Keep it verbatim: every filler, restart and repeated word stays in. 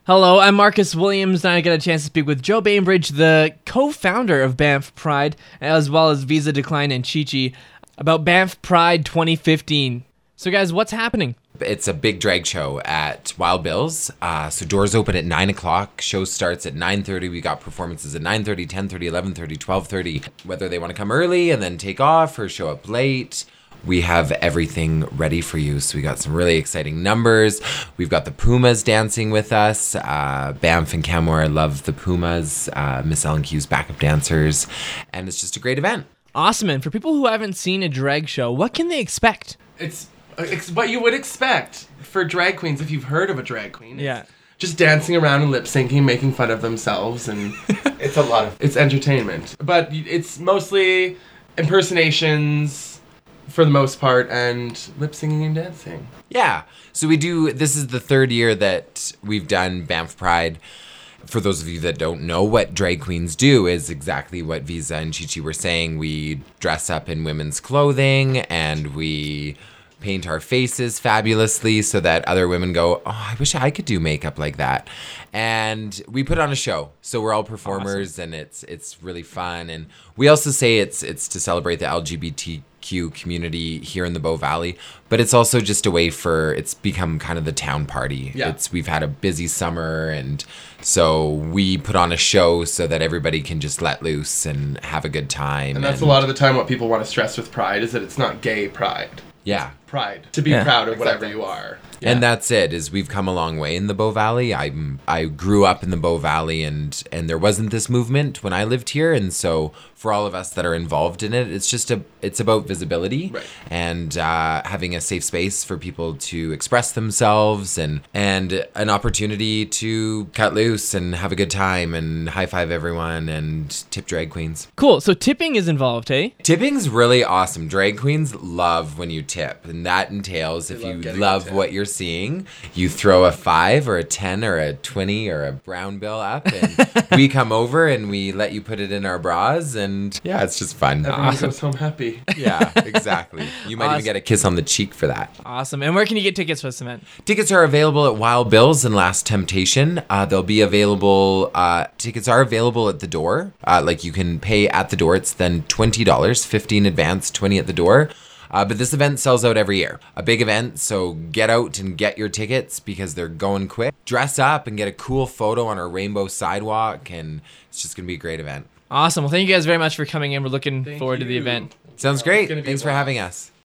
Hello, I'm Marcus Williams, and I got a chance to speak with Joe Bainbridge, the co-founder of Banff Pride, as well as Visa Decline and Chi Chi, about Banff Pride twenty fifteen. So guys, what's happening? It's a big drag show at Wild Bill's. Uh, so doors open at nine o'clock. Show starts at nine thirty. We got performances at nine thirty, ten thirty, eleven thirty, twelve thirty. Whether they want to come early and then take off or show up late, we have everything ready for you. So we got some really exciting numbers. We've got the Pumas dancing with us. Uh, Banff and Canmore love the Pumas. Uh, Miss Ellen Q's backup dancers. And it's just a great event. Awesome, and for people who haven't seen a drag show, what can they expect? It's, it's what you would expect for drag queens if you've heard of a drag queen. It's Yeah. just dancing around and lip syncing, making fun of themselves, and it's a lot of it's entertainment. But it's mostly impersonations for the most part, and lip singing and dancing. Yeah. So we do, this is the third year that we've done Banff Pride. For those of you that don't know, what drag queens do is exactly what Visa and Chi Chi were saying. We dress up in women's clothing and we paint our faces fabulously so that other women go, oh, I wish I could do makeup like that. And we put on a show. So we're all performers. Awesome. And it's it's really fun. And we also say it's it's to celebrate the L G B T Q community here in the Bow Valley, but it's also just a way for, it's become kind of the town party. Yeah. It's we've had a busy summer, and so we put on a show so that everybody can just let loose and have a good time. And that's and, a lot of the time what people want to stress with Pride is that it's not gay pride. Yeah. Pride. To be Yeah. proud of whatever you are. Yeah. And that's it, is we've come a long way in the Bow Valley. I I grew up in the Bow Valley, and, and there wasn't this movement when I lived here. And so for all of us that are involved in it, it's just a it's about visibility. Right. And uh, having a safe space for people to express themselves, and and an opportunity to cut loose and have a good time and high five everyone and tip drag queens. Cool, so tipping is involved, hey? Tipping's really awesome. Drag queens love when you tip, and that entails if love you getting a love tip. what you're seeing, you throw a five or a ten or a twenty or a brown bill up, and we come over and we let you put it in our bras, and yeah, it's just fun. Everyone Awesome. goes home happy. Yeah, exactly. You might Awesome. even get a kiss on the cheek for that. Awesome, and where can you get tickets for this event? Tickets are available at Wild Bill's and Last Temptation. Uh, they'll be available, uh, tickets are available at the door. Uh, like you can pay at the door. It's then twenty dollars, fifteen advance, twenty at the door. Uh, but this event sells out every year. A big event, so get out and get your tickets because they're going quick. Dress up and get a cool photo on our rainbow sidewalk, and it's just going to be a great event. Awesome, well thank you guys very much for coming in. We're looking Thank forward to the you. event. Sounds It's great. gonna be Thanks a for blast. having us.